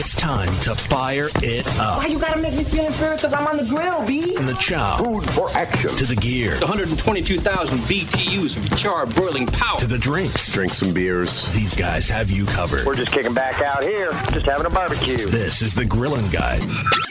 It's time to fire it up. Why you gotta make me feel inferior? Because I'm on the grill, B. From the chow. Food for action. To the gear. It's 122,000 BTUs of charred boiling power. To the drinks. Drink some beers. These guys have you covered. We're just kicking back out here, just having a barbecue. This is the Grilling Guy.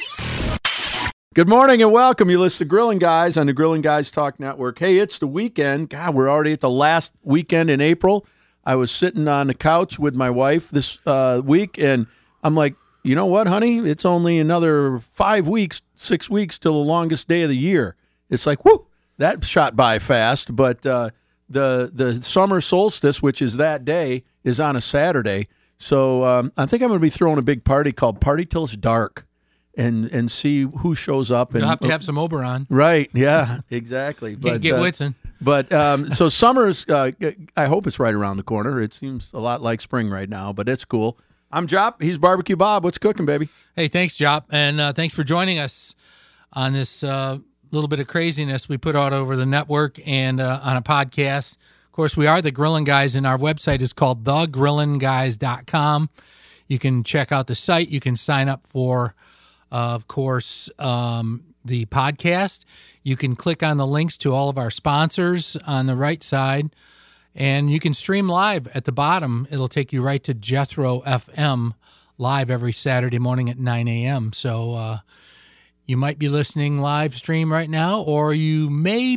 Good morning and welcome. You listen to Grilling Guys on the Grilling Guys Talk Network. Hey, it's the weekend. God, we're already at the last weekend in April. I was sitting on the couch with my wife this week, and I'm like, you know what, honey? It's only another 5 weeks, 6 weeks till the longest day of the year. It's like, whoo, that shot by fast. But the summer solstice, which is that day, is on a Saturday. So I think I'm going to be throwing a big party called Party Till It's Dark. And see who shows up. You'll have to have some Oberon. Right, yeah, exactly. Can't get Whitson. But so summer's, I hope it's right around the corner. It seems a lot like spring right now, but it's cool. I'm Jop. He's Barbecue Bob. What's cooking, baby? Hey, thanks, Jop. And thanks for joining us on this little bit of craziness we put out over the network and on a podcast. Of course, we are the Grilling Guys, and our website is called thegrillingguys.com. You can check out the site. You can sign up for of course, the podcast. You can click on the links to all of our sponsors on the right side, and you can stream live at the bottom. It'll take you right to Jethro FM live every Saturday morning at 9 a.m. So you might be listening live stream right now, or you may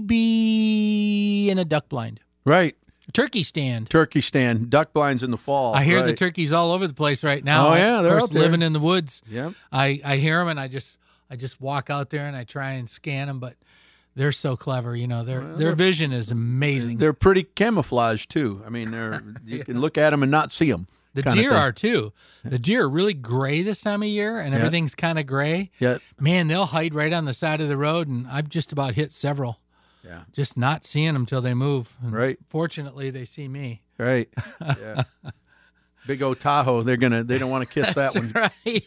be in a duck blind. Right. Turkey stand. Duck blinds in the fall. I hear right. the turkeys all over the place right now. Oh, yeah, they're of course, out there. living in the woods. Yeah. I hear them, and I just walk out there and I try and scan them, but they're so clever. You know, their vision is amazing. They're pretty camouflaged too. I mean, you can look at them and not see them. The deer are too. The deer are really gray this time of year, and everything's kind of gray. Yeah. Man, they'll hide right on the side of the road, and I've just about hit several. Yeah. Just not seeing them till they move. And right. Fortunately, they see me. Right. Yeah. Big old Tahoe. They don't want to kiss that one. Right.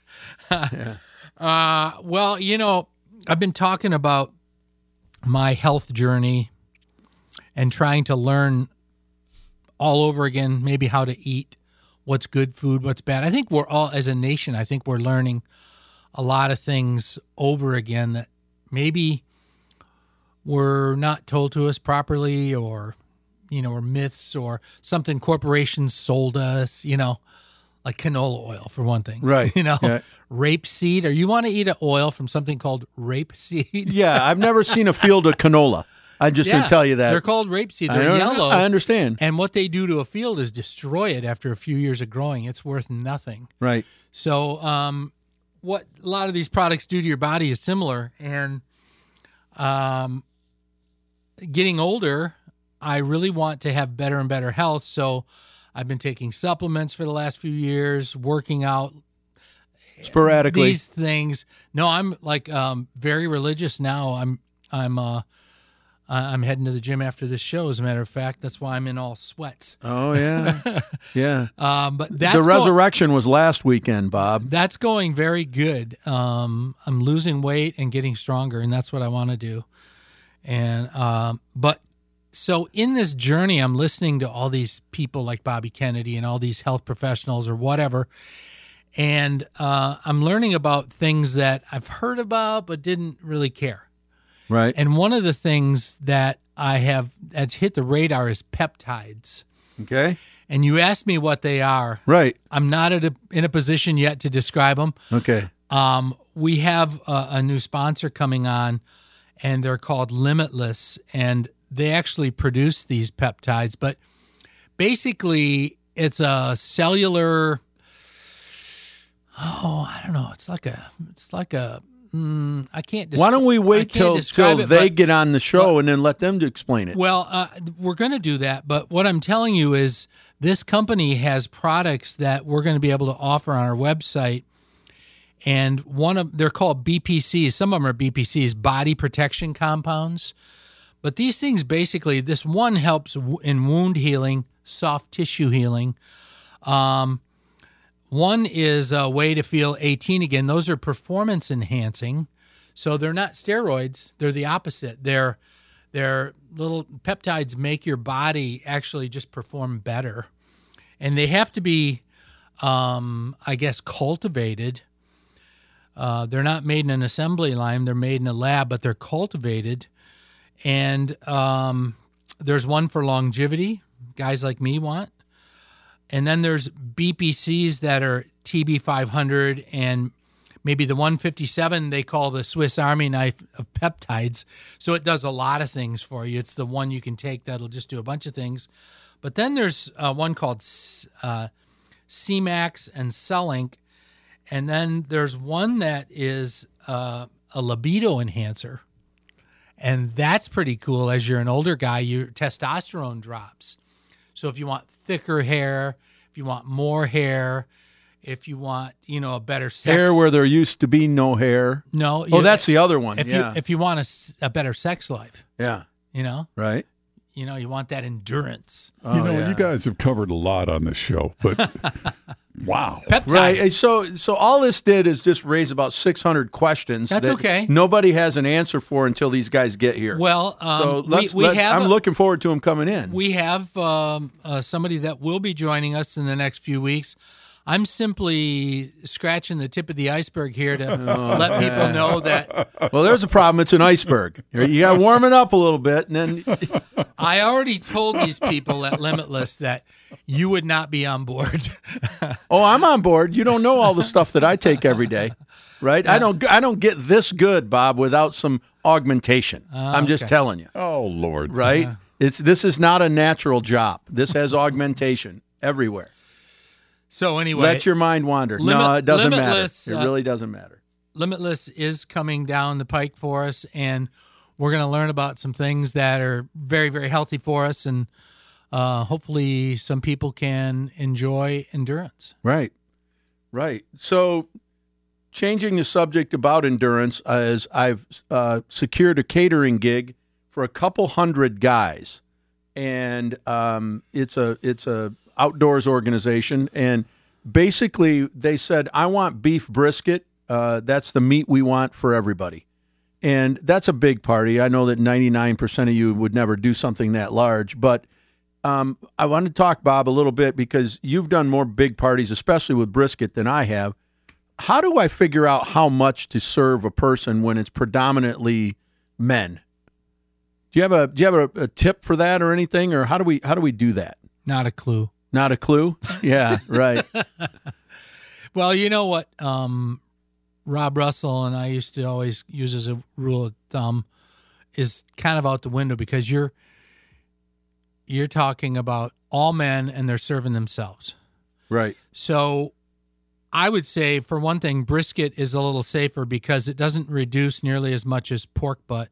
Yeah. Well, you know, I've been talking about my health journey and trying to learn all over again, maybe how to eat, what's good food, what's bad. I think we're all, as a nation, I think we're learning a lot of things over again that maybe were not told to us properly, or, you know, or myths, or something corporations sold us, you know, like canola oil for one thing. Right. You know, yeah. Rapeseed. Or you want to eat an oil from something called rapeseed? Yeah, I've never seen a field of canola. I just didn't tell you that. They're called rapeseed. They're yellow. I understand. And what they do to a field is destroy it after a few years of growing. It's worth nothing. Right. So what a lot of these products do to your body is similar. And getting older, I really want to have better and better health. So I've been taking supplements for the last few years, working out sporadically. These things. No, I'm like very religious now. I'm heading to the gym after this show. As a matter of fact, that's why I'm in all sweats. Oh yeah, yeah. But that's the resurrection was last weekend, Bob. That's going very good. I'm losing weight and getting stronger, and that's what I want to do. And but so in this journey, I'm listening to all these people like Bobby Kennedy and all these health professionals or whatever, and I'm learning about things that I've heard about but didn't really care. Right. And one of the things that that's hit the radar is peptides. Okay. And you asked me what they are. Right. I'm not in a position yet to describe them. Okay. We have a new sponsor coming on, and they're called Limitless, and they actually produce these peptides. But basically, it's a cellular. I don't know. It's like a. I can't. Why don't we wait till they get on the show and then let them explain it? Well, we're going to do that, but what I'm telling you is this company has products that we're going to be able to offer on our website, and they're called BPCs. Some of them are BPCs, body protection compounds. But these things basically, this one helps in wound healing, soft tissue healing. One is a way to feel 18 again. Those are performance enhancing. So they're not steroids. They're the opposite. They're little peptides make your body actually just perform better. And they have to be I guess, cultivated. They're not made in an assembly line. They're made in a lab, but they're cultivated. And there's one for longevity, guys like me want. And then there's BPCs that are TB500 and maybe the 157 they call the Swiss Army knife of peptides. So it does a lot of things for you. It's the one you can take that'll just do a bunch of things. But then there's one called CMAX and Cellink. And then there's one that is a libido enhancer. And that's pretty cool. As you're an older guy, your testosterone drops. So if you want thicker hair, if you want more hair, if you want, a better sex. Hair where there used to be no hair. No. That's the other one. If you want a better sex life. Yeah. Right. You want that endurance. You guys have covered a lot on this show, but wow. Peptides. Right. So all this did is just raise about 600 questions. That's that okay. Nobody has an answer for until these guys get here. Well, I'm looking forward to them coming in. We have somebody that will be joining us in the next few weeks. I'm simply scratching the tip of the iceberg here to let people know that. Well, there's a problem. It's an iceberg. You got to warm it up a little bit, and then. I already told these people at Limitless that you would not be on board. Oh, I'm on board. You don't know all the stuff that I take every day, right? I don't get this good, Bob, without some augmentation. I'm just telling you. Oh, Lord. Right? This is not a natural job. This has augmentation everywhere. So anyway, let your mind wander. No, it doesn't matter. It really doesn't matter. Limitless is coming down the pike for us, and we're going to learn about some things that are very, very healthy for us, and hopefully some people can enjoy endurance. Right. So changing the subject about endurance, is I've secured a catering gig for a couple hundred guys, and it's a outdoors organization, and basically they said, I want beef brisket. That's the meat we want for everybody. And that's a big party. I know that 99% of you would never do something that large, but I want to talk, Bob, a little bit, because you've done more big parties, especially with brisket, than I have. How do I figure out how much to serve a person when it's predominantly men? Do you have a tip for that or anything, or how do we do that? Not a clue. Not a clue? Yeah, right. Well, you know what Rob Russell and I used to always use as a rule of thumb is kind of out the window, because you're talking about all men and they're serving themselves. Right. So I would say, for one thing, brisket is a little safer because it doesn't reduce nearly as much as pork butt.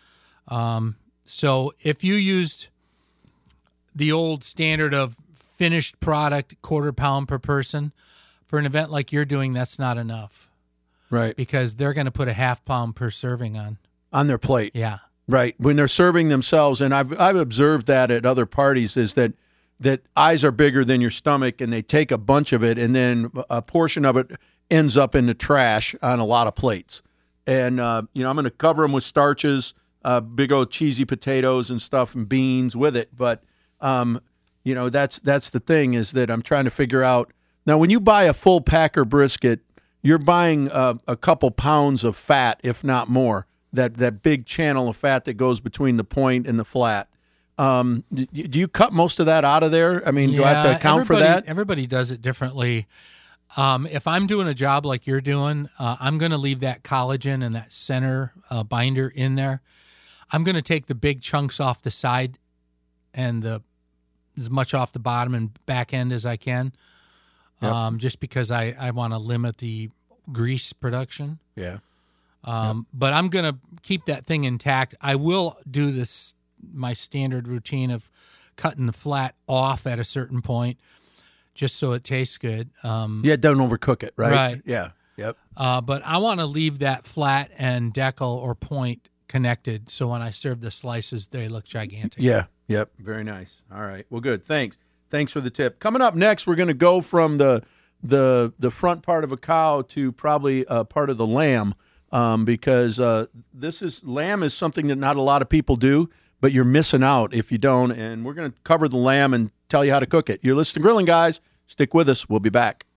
So if you used the old standard of finished product, 1/4 pound per person, for an event like you're doing, that's not enough. Right. Because they're going to put a 1/2 pound per serving on their plate. Yeah. Right. When they're serving themselves, and I've observed that at other parties, is that eyes are bigger than your stomach, and they take a bunch of it, and then a portion of it ends up in the trash on a lot of plates. And I'm going to cover them with starches, big old cheesy potatoes and stuff, and beans with it. But that's the thing, is that I'm trying to figure out. Now, when you buy a full packer brisket, you're buying a couple pounds of fat, if not more. That big channel of fat that goes between the point and the flat. Do you cut most of that out of there? I mean, do I have to account for that? Everybody does it differently. If I'm doing a job like you're doing, I'm going to leave that collagen and that center binder in there. I'm going to take the big chunks off the side and as much off the bottom and back end as I can, just because I want to limit the grease production. Yeah. But I'm going to keep that thing intact. I will do my standard routine of cutting the flat off at a certain point, just so it tastes good. Don't overcook it, right? Right. Yeah. Yep. But I want to leave that flat and decal or point connected, so when I serve the slices, they look gigantic. Yeah. Yep. Very nice. All right. Well, good. Thanks for the tip. Coming up next, we're going to go from the front part of a cow to probably part of the lamb, because lamb is something that not a lot of people do, but you're missing out if you don't. And we're going to cover the lamb and tell you how to cook it. You're listening to Grilling Guys. Stick with us. We'll be back.